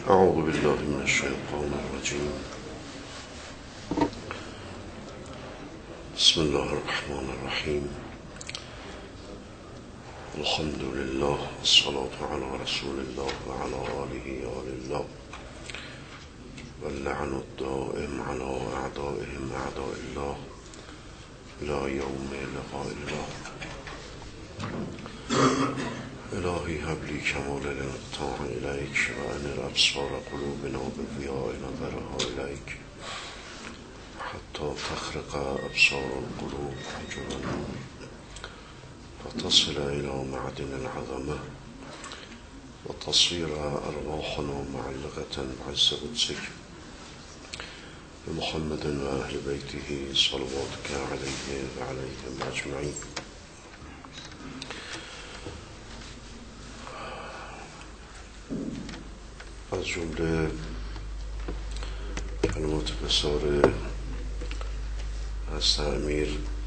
اعوذ بالله من الشیطان الرجیم. بسم الله الرحمن الرحیم. الحمد لله والصلاة على رسول الله وعلى آله آل الله واللعن الدائم على أعدائهم أعداء الله إلى يوم لقاء الله. الهی هب لی کمال الانقطاع الیک و انر ابصار قلوبنا بضیاء نظرها الیک حتی تخرق ابصار القلوب حجب النور فتصل الى معدن العظمه وتصير ارواحنا معلقه بعز قدسك بمحمد و اهل بیته صلواتك علیه و علیهم اجمعین. از جمله کلمات بسیار از امیر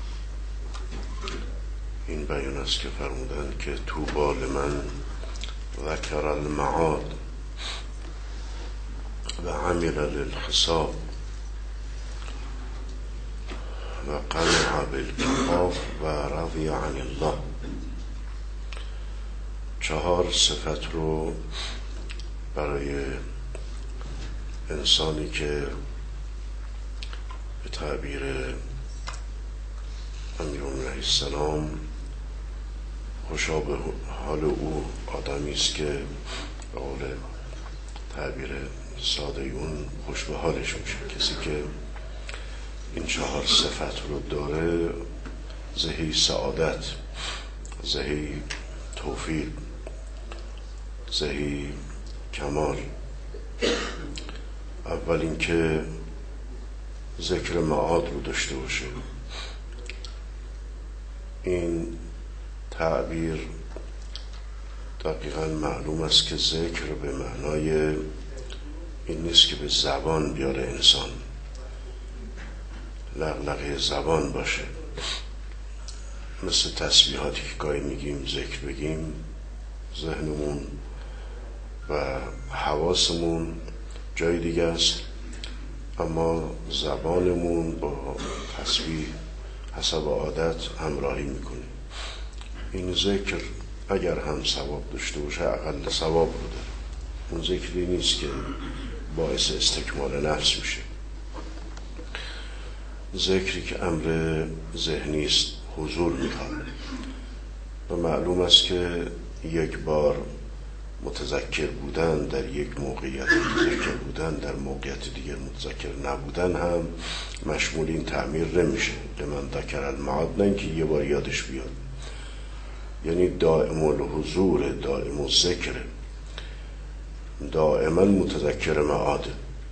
این بیان است که فرمودند که طوبی لمن ذکر المعاد و عمل للحساب و قنع بالکفاف و رضی عن الله. 4 صفت رو برای انسانی که به تعبیر امیرالمومنین علیه السلام خوشا به حال او آدمی است که به قول تعبیر ساده‌یون خوش به حالش میشه. کسی که این 4 صفت رو داره زهی سعادت، زهی توفیق، زهی کمال. اول اینکه ذکر معاد رو داشته باشه. این تعبیر دقیقا معلوم است که ذکر به معنای این نیست که به زبان بیاره انسان، لغلقه زبان باشه، مثل تسبیحاتی که گاهی میگیم ذکر بگیم، ذهنمون و حواسمون جای دیگه است اما زبانمون با تسبیح حسب عادت همراهی میکنه. این ذکر اگر هم ثواب داشته باشه اقل ثواب رو داره. اون ذکری نیست که باعث استکمال نفس میشه. ذکری که امر ذهنی است، حضور میخواد و معلوم است که یک بار متذکر بودن در یک موقعیت، متذکر بودن در موقعیت دیگر متذکر نبودن هم مشمول این تعمیر نمیشه. لمن ذکر المعاد، نه اینکه یه بار یادش بیاد، یعنی دائم الحضور، دائم الذکر، دائما متذکر معاد.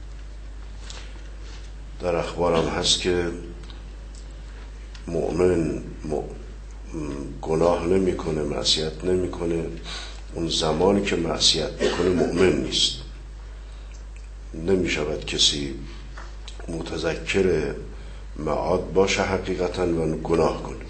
در اخبارم هست که مؤمن گناه نمیکنه، معصیت نمیکنه، اون زمانی که معصیت میکنه مؤمن نیست. نمیشود کسی متذکر معاد باشه حقیقتا و گناه کنه.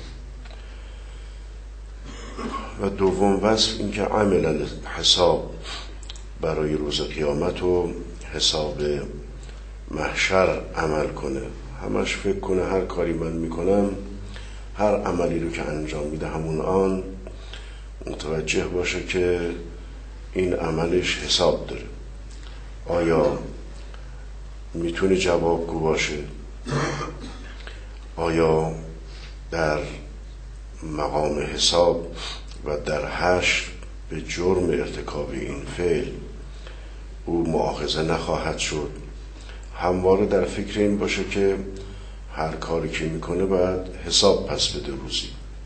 و دوم وصف این که عمل حساب، برای روز قیامت و حساب محشر عمل کنه. همش فکر کنه هر کاری من میکنم، هر عملی رو که انجام میده همون آن متوجه باشه که این عملش حساب داره. آیا میتونه جوابگو باشه؟ آیا در مقام حساب و در حشر به جرم ارتکاب این فعل او مؤاخذه نخواهد شد؟ همواره در فکر این باشه که هر کاری که میکنه باید حساب پس بده روزی.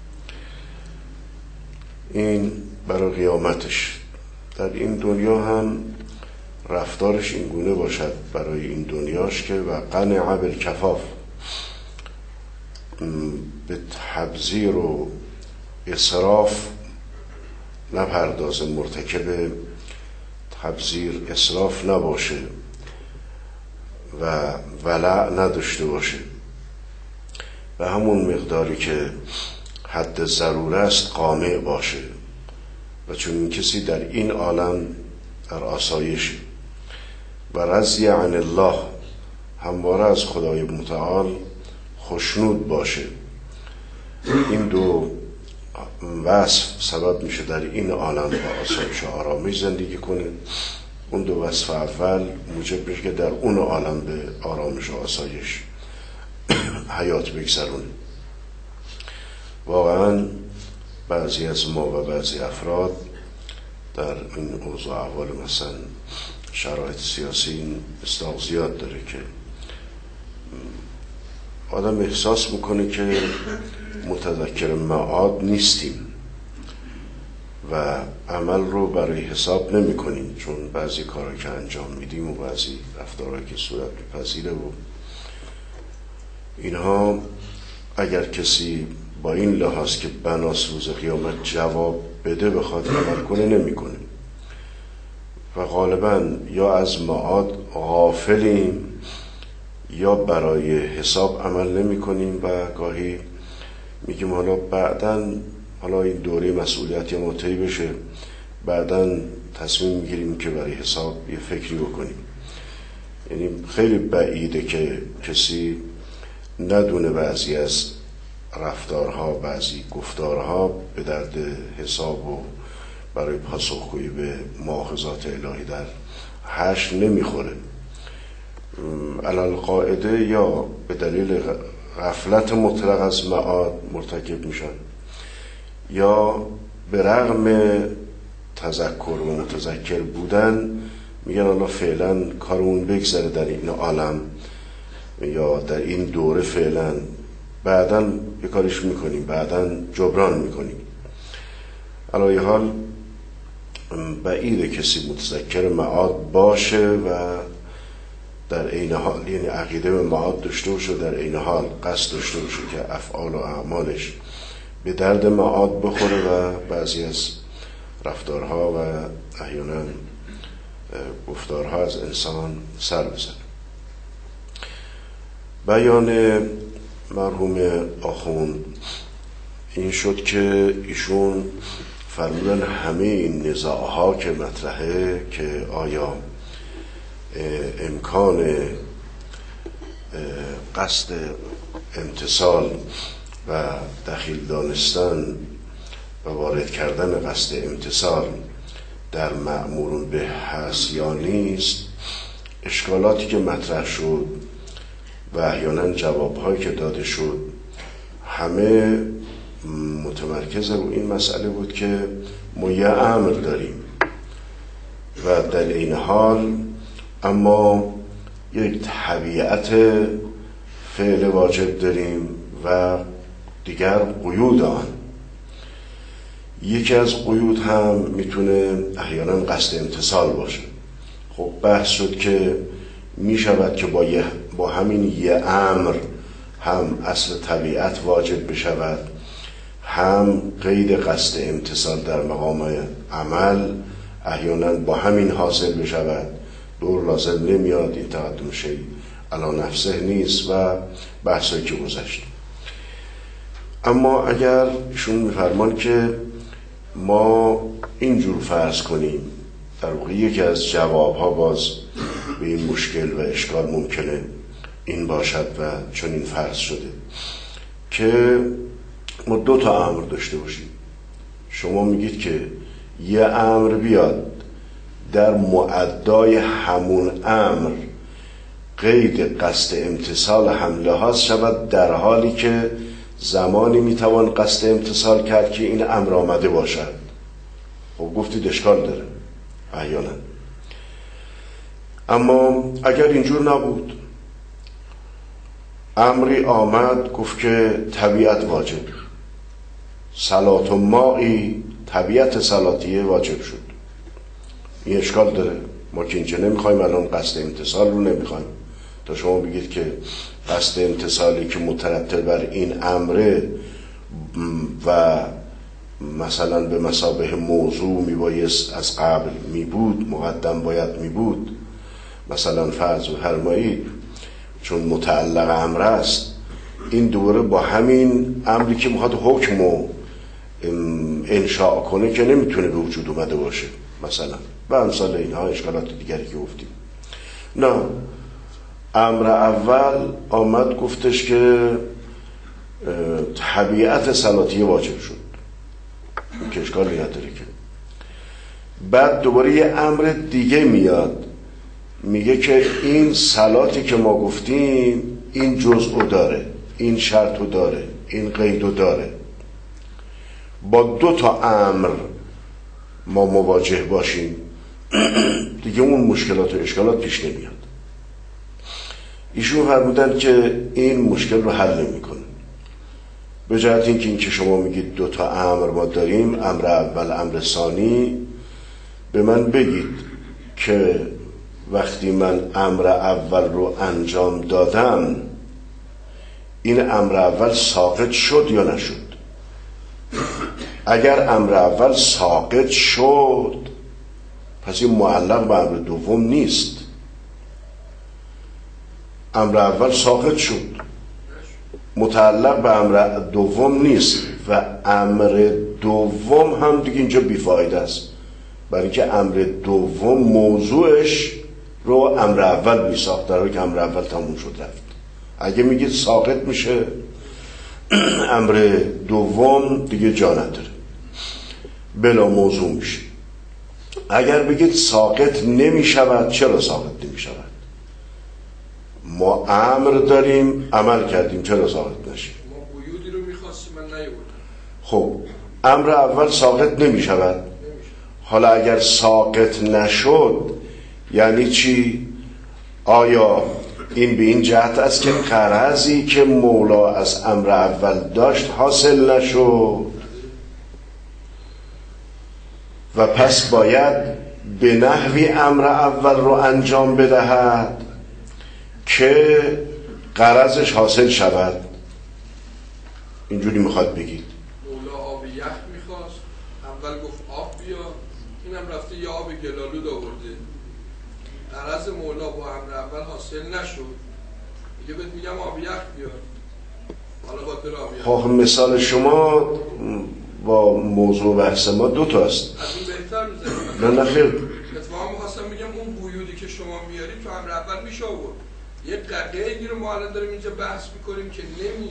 این برای قیامتش. در این دنیا هم رفتارش این گونه باشد برای این دنیاش که و قنع بالکفاف، به تبذیر و اسراف نپردازه، مرتکب تبذیر اسراف نباشه و ولع نداشته باشه. و همون مقداری که حد ضروره است قانع باشه و چون این کسی در این عالم در آسایشه و رضی عن الله، همواره از خدای متعال خوشنود باشه. این دو وصف سبب میشه در این عالم با آسایش و آرامش زندگی کنه. اون دو وصف اول موجب میشه که در اون عالم به آرامش و آسایش حیات بگذرونه. واقعا بعضی از ما و بعضی افراد در این اوضاع احوال مثلا شرایط سیاسی مصداق زیاد داره که آدم احساس میکنه که متذکر معاد نیستیم و عمل رو برای حساب نمی کنیم، چون بعضی کارها که انجام میدیم و بعضی رفتارهایی که صورت میپذیره و اینها اگر کسی با این لحاظ که بناس روز قیامت جواب بده بخواد عمل کنه نمیکنه و غالبا یا از معاد غافلیم یا برای حساب عمل نمی کنیم و گاهی میگیم حالا این دوره مسئولیتی ما طی بشه، بعداً تصمیم میگیریم که برای حساب یه فکری بکنیم. یعنی خیلی بعیده که کسی ندونه بعضی از رفتارها، بعضی گفتارها به درد حساب و برای پاسخگویی به مؤاخذات الهی در حشر نمیخوره. علل قاعده یا به دلیل غفلت مطلق از معاد مرتکب میشن یا به رغم تذکر و متذکر بودن میگن الله فعلا کارمون بگذره در این عالم یا در این دوره، فعلا بعداً یه کارش میکنیم، بعداً جبران میکنیم. علی حال بعیده کسی متذکر معاد باشه و در عین حال یعنی عقیده به معاد داشته باشه و در عین حال قصد داشته باشه که افعال و اعمالش به درد معاد بخوره و بعضی از رفتارها و احیانا گفتارها از انسان سر بزنه. بیان مرحوم آخوند این شد که ایشون فرمودن همه این نزاعها که مطرحه که آیا امکان قصد امتصال و دخیل دانستن و وارد کردن قصد امتصال در مأمورون به هست یا نیست، اشکالاتی که مطرح شد و احیانا جوابهایی که داده شد همه متمرکز رو این مسئله بود که ما یه امر داریم و در این حال اما یک طبیعت فعل واجب داریم و دیگر قیود آن. یکی از قیود هم میتونه احیانا قصد امتصال باشه. خب بحث شد که میشود که با همین یه امر هم اصل طبیعت واجب بشود، هم قید قصد امتصال در مقام عمل احیانا با همین حاصل بشود. دور لازم نمیاد، این تقدم شیء علی نفسه نیست و بحثایی که گذشت. اما اگر ایشون میفرمان که ما اینجور فرض کنیم، در واقع یکی از جوابها باز به این مشکل و اشکال ممکنه این باشد و چون این فرض شده که ما 2 تا امر داشته باشیم. شما میگید که یه امر بیاد در مؤدای همون امر قید قصد امتصال حمله هاست شود، در حالی که زمانی میتوان قصد امتصال کرد که این امر آمده باشد. خب گفتید اشکال داره احیانا. اما اگر اینجور نبود، امری آمد گفت که طبیعت واجب، صلات و مائی طبیعت صلاتیه واجب شد، این اشکال داره. ما که اینجا نمیخوایم الان قصد امتصال رو نمیخوایم تا شما بگید که قصد امتصالی که مترتب بر این امره و مثلا به مثابه موضوع میبایست از قبل میبود، مقدم باید میبود، مثلا فرض فرمایید چون متعلق امر است این دوره با همین امری که میخواد حکمو انشاء کنه که نمیتونه به وجود اومده باشه مثلا و امثال اینها اشکالات دیگری که گفتیم. نه، امر اول آمد گفتش که طبیعت صلاتیه واجب شد، که اشکالی نداره که. بعد دوباره یه امر دیگه میاد میگه که این صلاتی که ما گفتیم این جزء داره، این شرط داره، این قید داره. با 2 تا امر ما مواجه باشیم دیگه اون مشکلات و اشکالات پیش نمیاد. ایشون فرمودن که این مشکل رو حل نمیکنه، به جهت اینکه شما میگید 2 تا امر ما داریم، امر اول امر ثانی، به من بگید که وقتی من امر اول رو انجام دادم این امر اول ساقط شد یا نشد؟ اگر امر اول ساقط شد پس این معلق به امر دوم نیست. امر اول ساقط شد، متعلق به امر دوم نیست و امر دوم هم دیگه اینجا بیفایده است، برای اینکه امر دوم موضوعش رو امر اول میساخت، در حالی که امر اول تموم شد رفت. اگه میگید ساقط میشه امر دوم دیگه جا نداره، بلا موضوع میشه. اگر بگید ساقط نمیشود، چرا ساقط نمیشود؟ ما امر داریم عمل کردیم، چرا ساقط نشه؟ ما قیودی رو میخواستیم من نیاوردم. خب امر اول ساقط نمیشود. حالا اگر ساقط نشد یعنی چی؟ آیا این به این جهت است که غرضی که مولا از امر اول داشت حاصل نشد و پس باید به نحوی امر اول رو انجام بدهد که غرضش حاصل شود؟ اینجوری میخواد بگید. مولا آب یخ میخواست، اول گفت آب بیا، اینم رفته یه آب گلالود آورده. غرض مولا با امر اول حاصل نشد، میگه بهت میگم آب یخ بیا، حالا باید بره آب یخ. خب مثال شما با موضوع بحث ما 2 تا است. از این بهتر میزنیم. نه خیر. اتفاقا میخواستم میگم اون قیودی که شما میاری تو امر اول میشه آورد. یه قیدی رو ما الان داریم اینجا بحث میکنیم که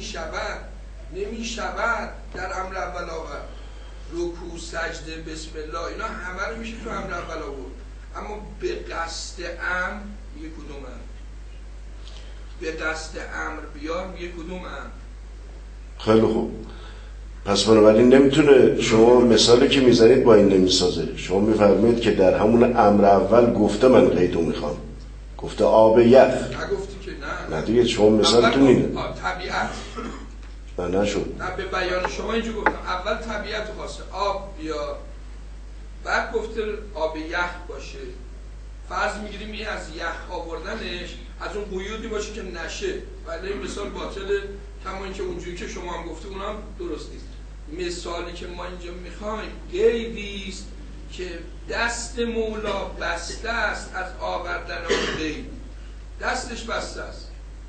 نمیشود در امر اول آورد. رکوع، سجده، بسم الله، اینا همه رو میشه تو امر اول آورد. اما به قصد امر میگه کدوم امر؟ به قصد امر بیار میگه کدوم امر؟ خیلی خوب. پس بنابراین نمیتونه، شما مثالی که میزنید با این نمیسازه. شما میفرمایید که در همون امر اول گفته من قیدو میخوام، گفته آب یخ، نگفتی که نه دیگه شما مثالتون اینه. طبیعت نه نشد. نه، به بیان شما اینجا گفتم اول طبیعت خواسته آب بیا، بعد گفته آب یخ باشه. فرض میگیریم این از یخ آوردنش از اون قیودی باشه که نشه، ولی این مثال باطله، کما اینکه اونجوری که شما هم گفته اونم درست نیست. مثالی که ما اینجا میخوایم قیدی است که دست مولا بسته است از آوردن اون قید. دستش بسته است.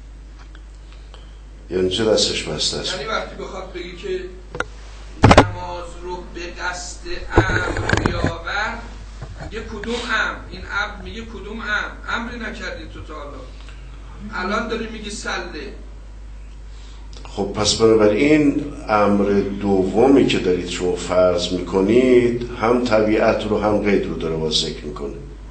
یعنی چه دستش بسته است؟ یعنی وقتی بخواد بگی که نماز رو به قصد امر بیاور، میگه کدوم امر؟ این امر میگه کدوم امر؟ امری نکردی تو تا حالا، الان داری میگی سله. خب پس بنابراین امر دومی که دارید شما فرض میکنید هم طبیعت رو هم قید رو داره باز ذکر میکنه.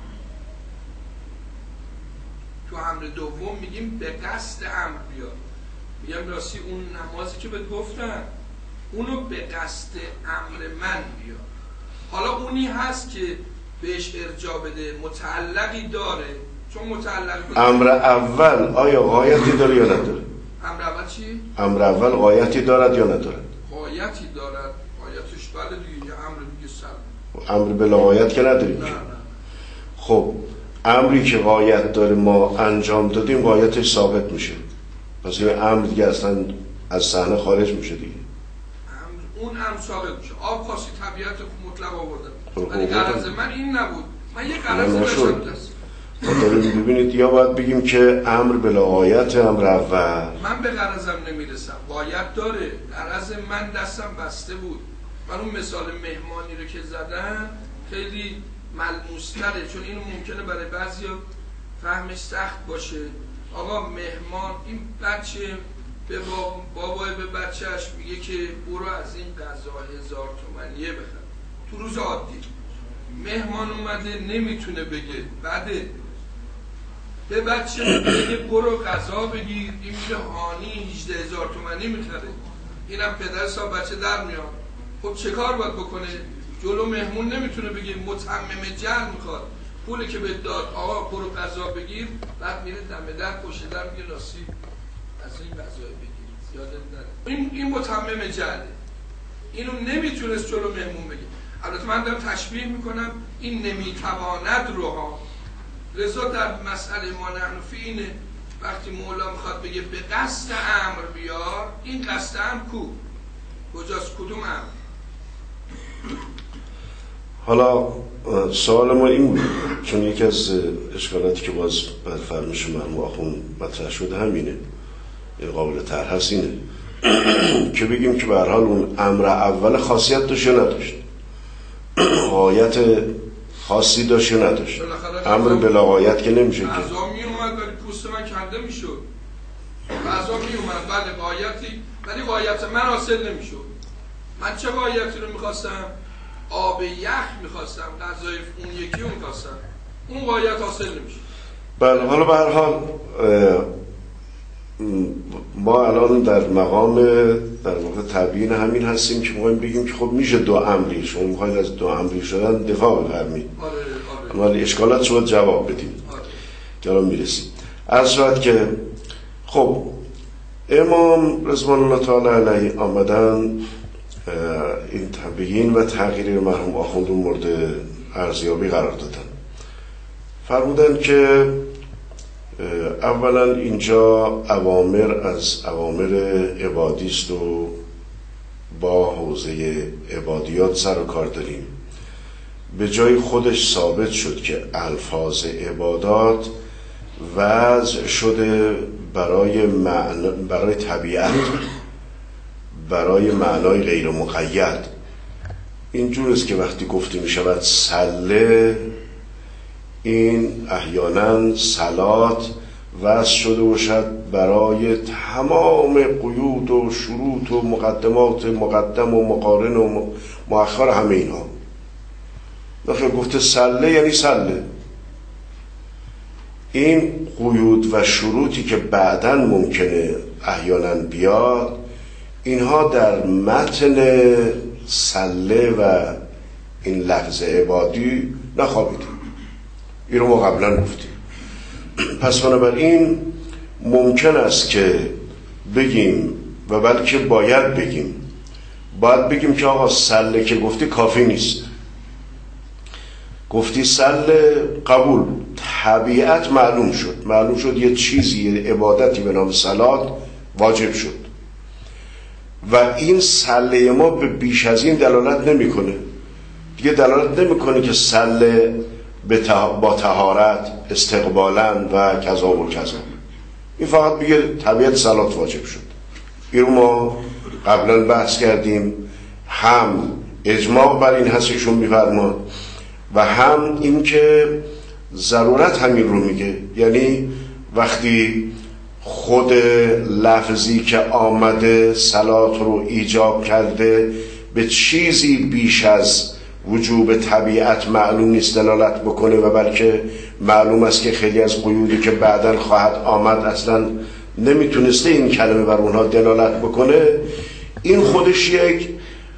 تو امر دوم میگیم به قصد امر بیا، میگم راستی اون نمازی که بهت گفتم اونو به قصد امر من بیا. حالا اونی هست که بهش ارجاع بده، متعلقی داره، چون متعلق امر اول آیا غایتی داره یا نداره؟ امر اول چی؟ امر اول غایتی دارد یا ندارد؟ غایتی دارد. غایتش بله دیگه، یه امر دیگه سر. امر بلا غایت که نداریم. نه. خب امری که غایت داره ما انجام دادیم غایتش ثابت میشه، پس این امر دیگه اصلا از صحنه خارج میشه دیگه. اون امر ثابت میشه. آب خاصی طبیعت مطلق آوردن، ولی غرض من این نبود. من یه غرض داشتم دست. داریم ببینید، یا باید بگیم که امر بلا غایت امر اول. من به غرضم نمیرسم، غایت داره، غرض من دستم بسته بود. من اون مثال مهمانی رو که زدم خیلی ملموس‌تره، چون اینو ممکنه برای بعضیا فهمش سخت باشه. آقا مهمان این بچه به بابای به بچهش میگه که برو از این غذا 1000 تومانیه بخر تو روز عادی. مهمان اومده نمیتونه بگه بعده به بچه بگه برو غذا بگیر، این میگه هانی 18000 تومانی میخره، اینم پدر صاحب بچه در میاد. خب چه کار باید بکنه؟ جلو مهمون نمیتونه بگه متمم جهل میخواد پولی که به داد آقا برو غذا بگیر، بعد میره دم در پشت در میگه راستی از این غذا بگیر یادت نره. این متمم جهله، اینو نمیتونست جلو مهمون بگه. البته من دارم تشبیه میکنم این نمیتواند رو ها. لذا در مسئله ما نحن فی اینه وقتی مولا میخواد بگه به قصد امر بیار، این قصد امر کجاست؟ کدوم امر؟ حالا سوال ما این بود، چون یکی از اشکالاتی که باز بر فرمش مرحوم آخوند مطرح شده همینه، قابل طرح هست اینه که بگیم که به هر حال اون امر اول خاصیت داشت یا نداشت، غایت خاصی داشت یا نداشت. امر بلا غایت که نمیشه که غذا می اومد ولی پوست من کنده میشد، غذا می اومد بله غایتی، ولی غایت من حاصل نمیشد. من چه غایتی رو میخواستم؟ آب یخ میخواستم، غذای اون یکی رو میخواستم، اون غایت حاصل نمیشه. بله حالا به هر حال ما الان در مقام در واقع تبیین همین هستیم که میخوایم بگیم که خب میشه دو امری، شما میخواید از دو امری شدن دفاع بفرمایید. ولی اشکالات شما جواب بدیم. جلو میرسیم. عرض شد که خب امام رضوان الله تعالی علیه آمدن این تبیین و تغییر مرحوم آخوند مورد ارزیابی قرار دادن. فرمودن که اولا اینجا اوامر از اوامر عبادی است و با حوزه عبادیات سر و کار داریم. به جای خودش ثابت شد که الفاظ عبادات وضع شده برای طبیعت، برای معنای غیر مقید. اینجور است که وقتی گفته می شود صله، این احیانا صلات وضع شده باشد برای تمام قیود و شروط و مقدمات مقدم و مقارن و مؤخر همه اینها. وقتی گفته صله یعنی صله. این قیود و شروطی که بعداً ممکنه احیانا بیاد، اینها در متن صله و این لفظ عبادی نخوابیدیم. این رو ما قبلا گفتیم. پس بنابراین ممکن است که بگیم و بلکه باید بگیم که آقا صله که گفتی کافی نیست. گفتی صله قبول، طبیعت معلوم شد یه چیزی، عبادتی به نام صلات واجب شد و این صله ما به بیش از این دلالت نمیکنه. دیگه دلالت نمیکنه که صله با طهارت استقبالا و کذا و کذا. این فقط میگه طبیعت صلات واجب شد. این رو ما قبلا بحث کردیم. هم اجماع بر این هستشون میفرمان و هم این که ضرورت همین رو میگه. یعنی وقتی خود لفظی که آمده صلات رو ایجاب کرده به چیزی بیش از وجوب طبیعت معلوم نیست دلالت بکنه و بلکه معلوم است که خیلی از قیودی که بعداً خواهد آمد اصلا نمیتونسته این کلمه بر اونها دلالت بکنه، این خودش یک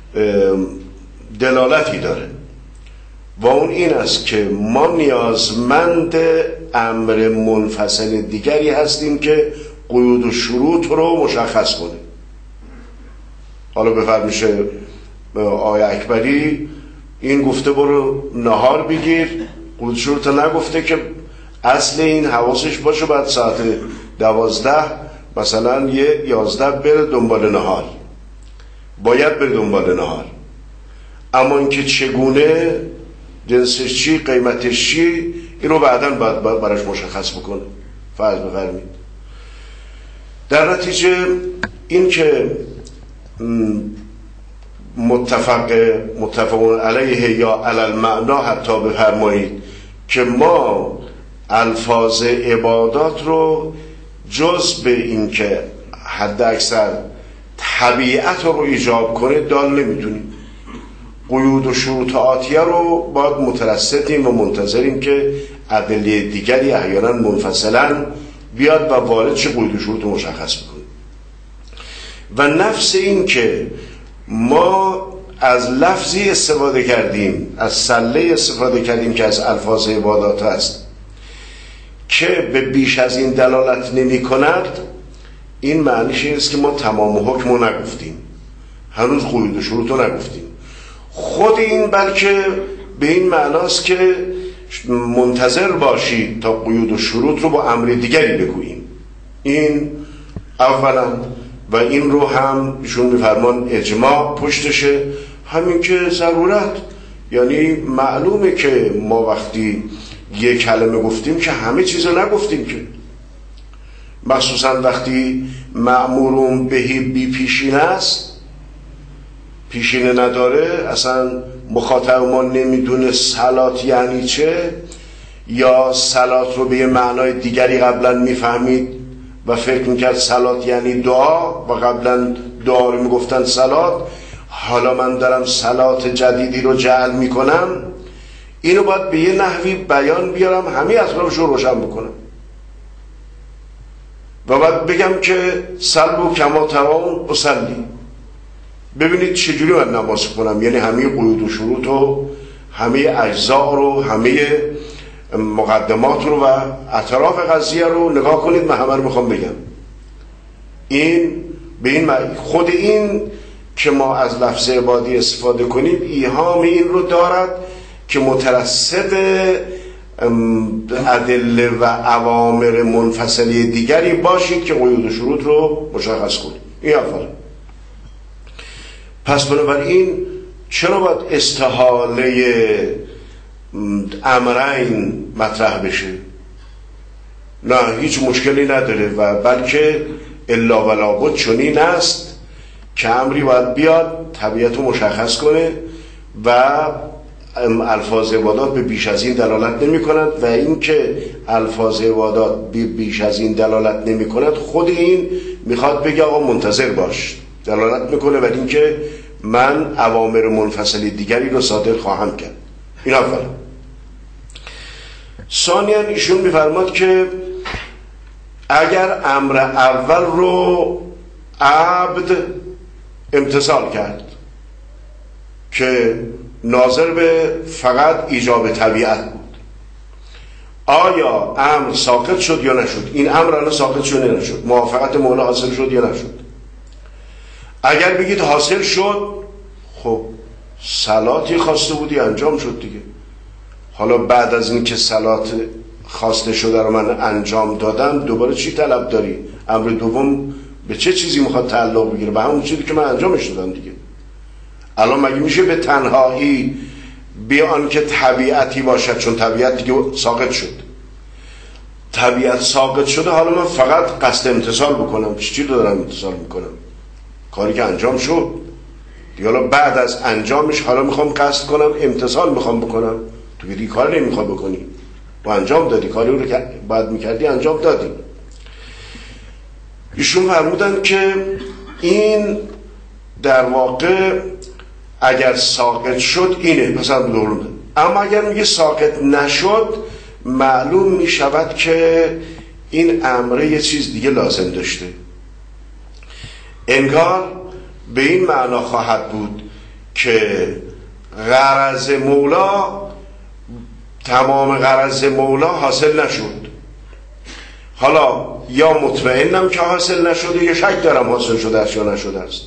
دلالتی داره و اون این است که ما نیازمند امر منفصل دیگری هستیم که قیود و شروط رو مشخص کنه. حالا بفرمیشه آیه اکبری این گفته برو نهار بگیر، قیود شروط نگفته که اصل این حواسش باشه بعد ساعت 12 مثلا 11 بره دنبال نهار، باید بره دنبال نهار. اما اینکه چگونه، جنسش چی، قیمتش چی، این رو بعداً باید براش مشخص بکنه. فرض بفرمید در نتیجه این که متفقون علیه یا علی المعنا حتی بفرمایید که ما الفاظ عبادات رو جز به این که حد اکثر طبیعت رو ایجاب کنه دال نمیدونیم. قیود و شروط آتیه رو باید مترصدیم و منتظریم که ادله دیگری احیانا منفصلا بیاد و وارد چه قیود و شروط مشخص بکنه. و نفس این که ما از لفظی استفاده کردیم، از سله استفاده کردیم که از الفاظ عبادات است که به بیش از این دلالت نمی کند، این معنیش این است که ما تمام حکم رو نگفتیم، هنوز قیود و شروط رو نگفتیم. خود این بلکه به این معناست که منتظر باشید تا قیود و شروط رو با امر دیگری بگوییم. این اولا، و این رو هم ایشون میفرمان اجماع پشتشه، همین که ضرورت، یعنی معلومه که ما وقتی یک کلمه گفتیم که همه چیز رو نگفتیم که، مخصوصا وقتی مأمورون بهی بی پیشینه است، پیشینه نداره، اصلا مخاطب ما نمیدونه صلات یعنی چه، یا صلات رو به یه معنای دیگری قبلا میفهمید و فکر میکرد صلات یعنی دعا و قبلا دعا رو میگفتن صلات، حالا من دارم صلات جدیدی رو جعل میکنم، اینو باید به یه نحوی بیان بیارم، همه اطرافش رو روشن بکنم و باید بگم که صلو کما ترون اصلی، ببینید چجوری من نماز کنم، یعنی همه قیود و شروط و همه اجزا رو، همه مقدمات رو و اطراف قضیه رو نگاه کنید، من همه رو میخوام بگم. این به این خود این که ما از لفظ عبادی استفاده کنیم ایهام این رو دارد که مترصد ادله و اوامر منفصلی دیگری باشید که قیود و شروط رو مشخص کنید. این اول. پس بنابراین چرا باید استحاله امرین مطرح بشه؟ نه، هیچ مشکلی نداره و بلکه الا ولا بد چنین است که امری باید بیاد طبیعت رو مشخص کنه و الفاظ عبادات به بیش از این دلالت نمی کند و این که الفاظ عبادات به بیش از این دلالت نمی کند خود این میخواد بگه آقا منتظر باش، دلالت میکنه بر این که من اوامر منفصلی دیگری رو صادر خواهم کرد. این اول. ثانیاً ایشون میفرماد که اگر امر اول رو عبد امتثال کرد که ناظر به فقط ایجاب طبیعت بود، آیا امر ساقط شد یا نشد؟ این امر الان ساقط شد یا نشد؟ موافقت مولا حاصل شد یا نشد؟ اگر بگید حاصل شد، خب صلاتی خواسته بودی انجام شد دیگه. حالا بعد از این که صلات خواسته شده رو من انجام دادم دوباره چی طلب داری؟ امر دوم به چه چیزی میخواد تعلق بگیره؟ به همون چیزی که من انجامش دادم دیگه. الان مگه میشه به تنهایی بیان که طبیعتی باشد؟ چون طبیعت دیگه ساقط شد، طبیعت ساقط شده، حالا من فقط قصد امتثال بکنم. چی رو دارم امتثال میکنم؟ کاری که انجام شد دیگه. حالا بعد از انجامش حالا میخوام قصد کنم امتثال میخوام بکنم، تو دیگه کار نمیخوای بکنی، با انجام دادی کاری رو که باید میکردی انجام دادی. ایشون فرمودن که این در واقع اگر ساقط شد اینه مثلا دورونه، اما اگر میگه ساقط نشد معلوم میشود که این امره یه چیز دیگه لازم داشته. انگار به این معنا خواهد بود که غرض مولا، تمام غرض مولا حاصل نشد. حالا یا مطمئنم که حاصل نشده یا شک دارم حاصل شده است یا نشده است.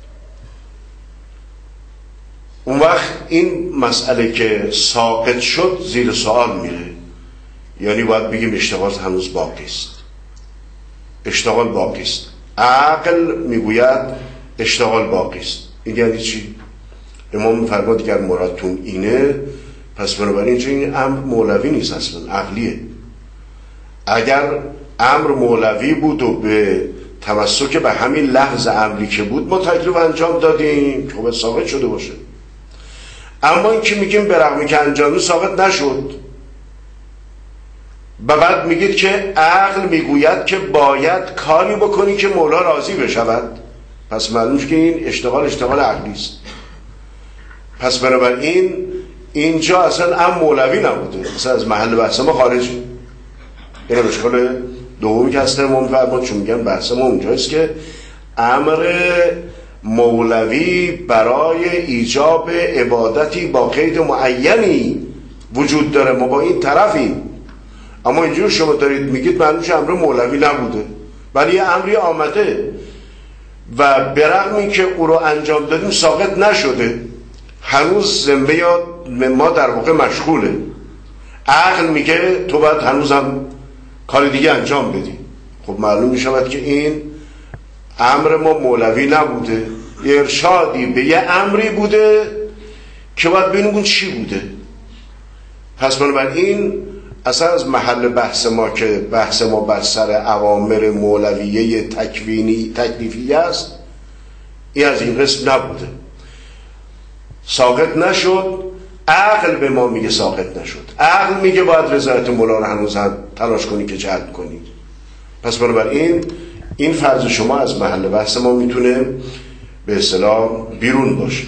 اون وقت این مسئله که ساقط شد زیر سوال میره، یعنی باید بگیم اشتغال هنوز باقی است، اشتغال باقی است. عقل میگوید اشتغال باقی است. این یعنی چی؟ امام میفرماد اگر مرادتون اینه پس بنابراین چون این امر مولوی نیست، اصلا عقلیه. اگر امر مولوی بود و به تمسک به همین لفظ امری که بود ما تکلیف انجام دادیم که خب ساقط شده باشه. اما این که میگیم به رغمی که انجامی ساقط نشد، و بعد میگید که عقل میگوید که باید کاری بکنی که مولا راضی بشود. پس معلوم که این اشتغال عقلی است. پس بنابراین اینجا اصلا ام مولوی نبوده، اصلا از محل بحث ما خارجه. این اشکال دومی که هست ما میفرمون، چون میگن بحث ما اونجاست که امر مولوی برای ایجاب عبادتی با قید معینی وجود داره، ما با این طرفیم. اما اینجور شما دارید میگید معلوم که امر مولوی نبوده، ولی یه امری آمده و برغم این که او رو انجام دادیم ساقط نشده، هنوز ذمه ما در واقع مشغوله. عقل میگه تو باید هنوزم کار دیگه انجام بدی. خب معلوم میشود که این امر ما مولوی نبوده، ارشادی به یه امری بوده که باید ببینیم چی بوده. پس بنابراین اصلا از محل بحث ما که بحث ما بر سر اوامر مولویه تکلیفیه است، این از این قسم نبوده، ساقط نشد. عقل به ما میگه ساقط نشد، عقل میگه باید رضایت مولا رو هنوز هم تلاش کنی که جلب کنی. پس بنابراین این فرض شما از محل بحث ما میتونه به اصطلاح بیرون باشه.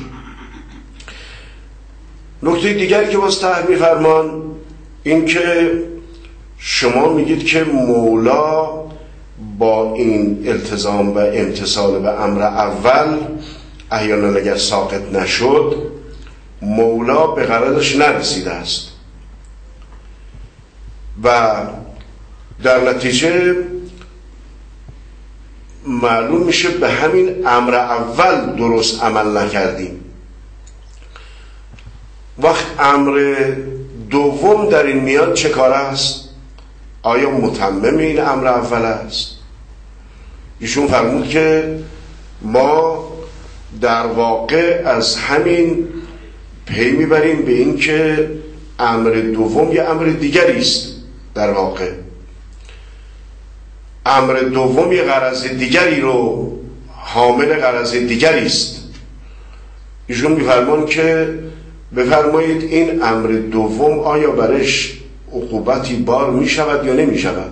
نکته دیگری که باز طرح میفرمان این که شما میگید که مولا با این التزام و امتثال به امر اول احیانا اگر ساقط نشد مولا به قرارش نرسیده است و در نتیجه معلوم میشه به همین امر اول درست عمل نکردیم. وقت امر دوم در این میان چه کار است؟ آیا متمم این امر اول است؟ ایشون فرمود که ما در واقع از همین پی میبریم به این که امر دوم یه امر دیگری است. در واقع امر دوم یه غرض دیگری رو حامل غرض دیگری است. ایشون میفرمان که بفرمایید این امر دوم آیا برش عقوبتی بار میشود یا نمیشود؟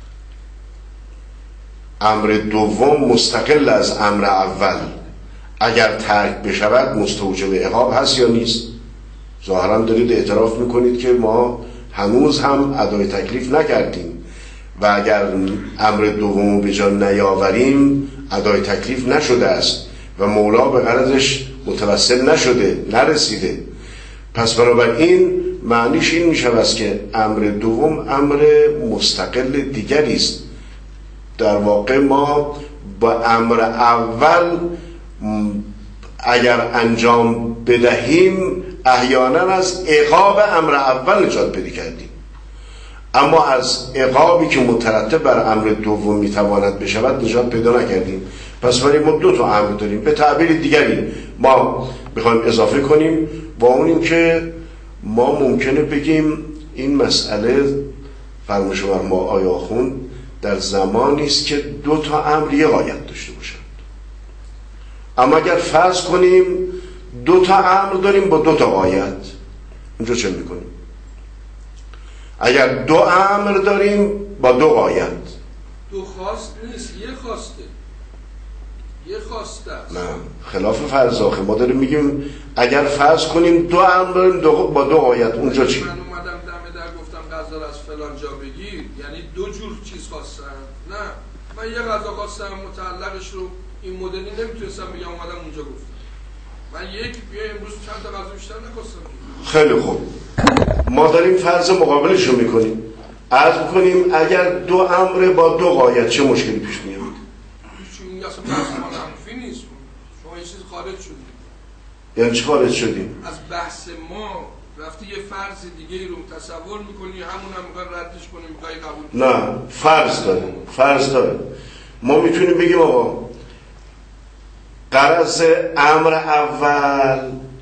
امر دوم مستقل از امر اول اگر ترک بشود مستوجب عقاب هست یا نیست؟ ظاهرا دارید اعتراف میکنید که ما هنوز هم ادای تکلیف نکردیم و اگر امر دوم به جا نیاوریم ادای تکلیف نشده است و مولا به غرضش متوسل نشده، نرسیده. پس بنابراین معنیش این میشود که امر دوم امر مستقل دیگری است. در واقع ما با امر اول اگر انجام بدهیم احیانا از عقاب امر اول نجات پیدا کردیم، اما از عقابی که مترتب بر امر دوم میتواند بشود نجات پیدا نکردیم. پس ولی ما دو تا امر داریم. به تعبیر دیگری ما بخوایم اضافه کنیم با اون این که ما ممکنه بگیم این مسئله فرمایش ما آیا خون در زمانی است که دو تا امر یه غایت داشته باشند. اما اگر فرض کنیم دو تا امر داریم با دو تا غایت، اونجا چه میکنیم؟ اگر دو امر داریم با دو غایت، دو خواست نیست، یه خواسته، یه خواسته است. نه، خلاف فرض آخه ما داریم میگیم اگر فرض کنیم دو امر داریم با دو غایت، اونجا چی؟ من اومدم دم در گفتم غذا از فلان جا بگیر، یعنی دو جور چیز خواستم. نه، من یه غذا خواستم متعلقش رو این مدلی نمیتونستم بگم اومدم اونجا گفتم. من امروز چند تا غذا بیشتر نخواستم. خیلی خوب، ما داریم فرض مقابلش رو میکنیم. عرض میکنیم اگر دو امر با دو غایت چه مشکلی پیش میاد؟ این اصلا بحث ما منفی نیست. شما یه چیز خارج شدیم. یعنی چی خارج شدیم؟ از بحث ما رفتی یه فرض دیگه رو تصور میکنی، همون هم میخوای ردش کنی، میخوای قبول کنی. نه، فرض داره. ما میتونیم بگیم آقا غرض امر اول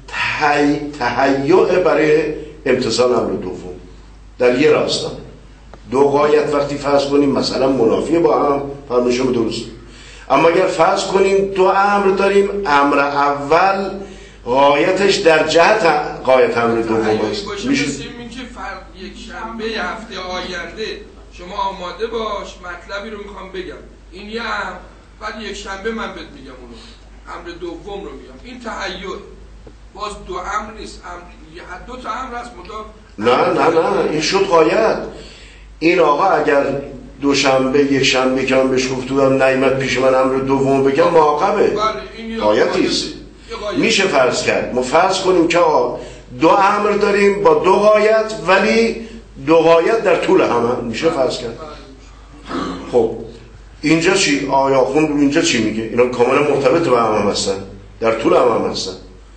تهیع برای امتثال امر دوم در یه راستا. دو غایت وقتی فرض کنیم مثلا منافی با هم فرمایشم درست. اما اگر فرض کنیم دو امر داریم، امر اول غایتش در جهت غایت امر دوم است. میشه این که یک شنبه هفته آینده شما آماده باش، مطلبی رو میخوام بگم، این یه امر، بعد یک شنبه من بهت میگم اونو، امر دوم رو میگم. این تهیع باز دو امر نیست، دو تا امر هست نه این شد غایت. این آقا اگر دوشنبه یک شنبه که من بهش گفتم نیامد پیش من امر دوم بگم معاقبه، غایتی است. میشه فرض کرد، ما فرض کنیم که آقا دو امر داریم با دو غایت، ولی دو غایت در طول همه، میشه فرض کرد. خب اینجا چی؟ آیا خون اینجا چی میگه؟ اینا کاملا مرتبط به هم هستن، در طول هم هستن.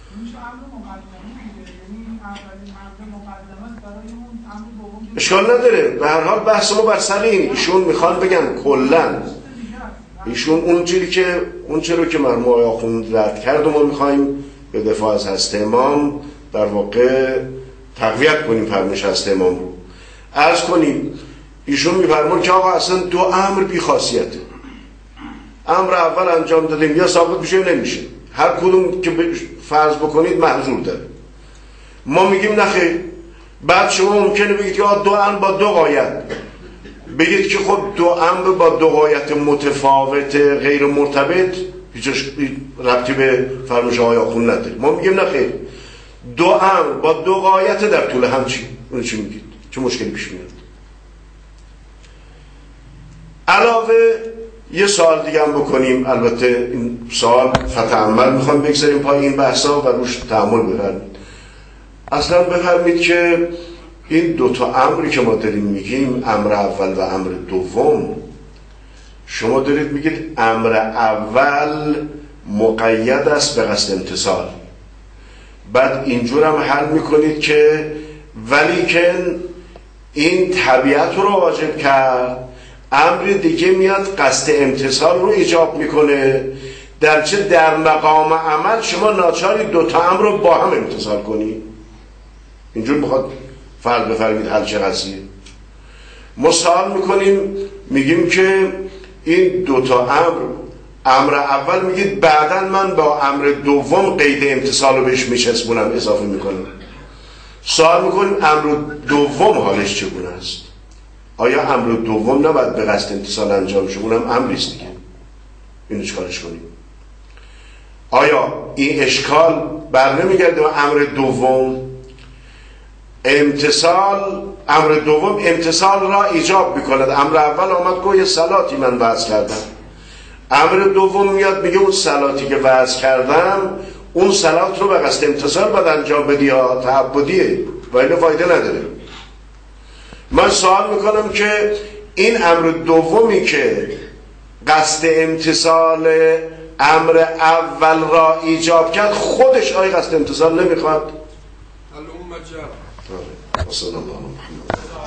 اشکال نداره، به هر حال بحث ما بر سر این. ایشون میخوان بگن کلن، ایشون اون چرا که مرحوم آقای آخوند رد کرد و ما میخوایم به دفاع از هست امام در واقع تقویت کنیم فرمایش هست امام رو. عرض کنیم ایشون میفرمون که آقا اصلا دو امر بی خاصیته، امر اول انجام دادیم یا ثابت میشه یا نمیشه، هر کدوم که فرض بکنید محظور داره. ما میگیم نخیر. بعد شما ممکنه بگید که دو امر با دو غایت، بگید که خب دو امر با دو غایت متفاوت غیر مرتبط هیچ ربطی به فرمایش آقای آخوند نداره. ما میگیم نخیر، دو امر با دو غایت در طول هم اون چی میگید؟ چه مشکلی پیش میاد؟ علاوه یه سوال دیگه هم بکنیم، البته این سوال فتعمل میخوام بگذاریم پای این بحثا و روش تأمل بفرمایید. اصلا بفرمایید که این دوتا امری که ما داریم میگیم، امر اول و امر دوم، شما دارید میگید امر اول مقید است به قصد امتثال، بعد اینجور هم حل میکنید که ولیکن این طبیعت رو واجب کرد، امر دیگه میاد قصد امتثال رو ایجاب میکنه، در مقام عمل شما ناچاری دوتا امر رو با هم امتثال کنید. اینجور میخواد فرق بفرمید حل چه قضیه. ما سوال میکنیم میگیم که این دوتا امر اول میگید بعداً من با امر دوم قید امتثال رو بهش میچسبونم، اضافه میکنم. سوال میکنیم امر دوم حالش چگونه است؟ آیا امر دوم نباید به قصد امتثال انجام شه؟ اونم امریست دیگه، اینو چکارش کنیم؟ آیا این اشکال بر نمیگرده به امر دوم؟ امر دوم امتثال را ایجاب میکند. امر اول آمد گوی صلاتی من وضع کردم، امر دوم میاد میگه اون صلاتی که وضع کردم اون صلات رو به قصد امتثال باید انجام بدی، ها تعبدیه و اینو فایده نداره. من سوال میکنم که این امر دومی که قصد امتثال امر اول را ایجاب کرد خودش آیا قصد امتثال نمیخواد؟ الان مجرد صلی الله علیه و محمد.